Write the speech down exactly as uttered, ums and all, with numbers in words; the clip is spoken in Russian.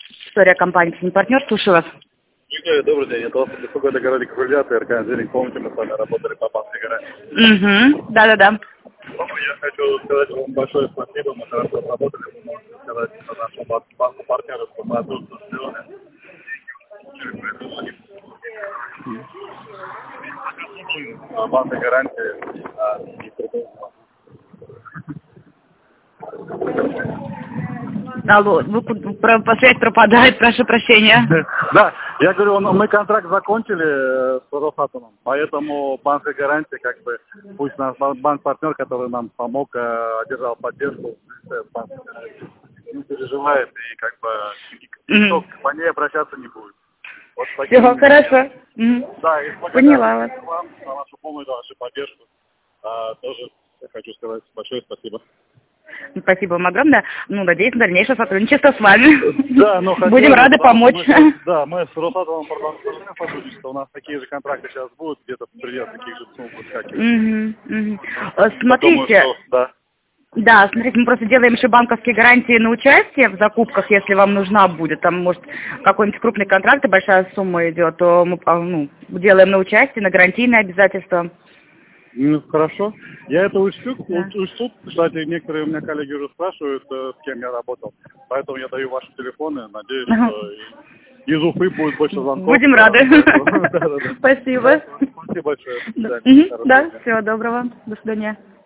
История компании «Партнер», слушаю вас. Виктория, добрый день. Это вас беспокоит огородик Круглятый, РК-Денег. Помните, мы с вами работали по банке гарантии? Угу, да-да-да. Я хочу сказать вам большое спасибо. Мы хорошо работали. Вы можете сказать нашему банку партнеру, что мы отлично сделали. Банка гарантии. а, не придумала. Алло, вы, про, связь пропадает, прошу прощения. Да, я говорю, он- мы контракт закончили э, с Росатомом, поэтому банка гарантии, как бы, пусть наш бан- банк-партнер, который нам помог, э, одержал поддержку, э, банк гарантии, не переживает и как бы никто Мгм. по ней обращаться не будет. Вот Все, таким- хорошо. Мгм. Да, и Поняла вас. благодарность вам за вашу помощь, за вашу поддержку. А, тоже я хочу сказать большое спасибо. Спасибо вам огромное. Ну, надеюсь на дальнейшее сотрудничество с вами. Да, но хотели, Будем рады потому что помочь. мы сейчас- да, мы с Росатомом продолжаем сотрудничество. У нас такие же контракты сейчас будут, где-то придется таких же сумм выскакивать. Мгм, мгм. Э, Я Смотрите, думаю, что- да. да, смотрите, мы просто делаем еще банковские гарантии на участие в закупках, если вам нужна будет. Там, может, какой-нибудь крупный контракт, и большая сумма идет, то мы а, ну, делаем на участие, на гарантийные обязательства. Ну, хорошо. Я это учту, Да. учту. Кстати, некоторые у меня коллеги уже спрашивают, э, с кем я работал. Поэтому я даю ваши телефоны. Надеюсь, Ага. что и- из Уфы будет больше звонков. Будем рады. Да, да, да. Спасибо. Спасибо большое. До Да, свидания. Мгм. Хорошего Да, дня. всего доброго. До свидания.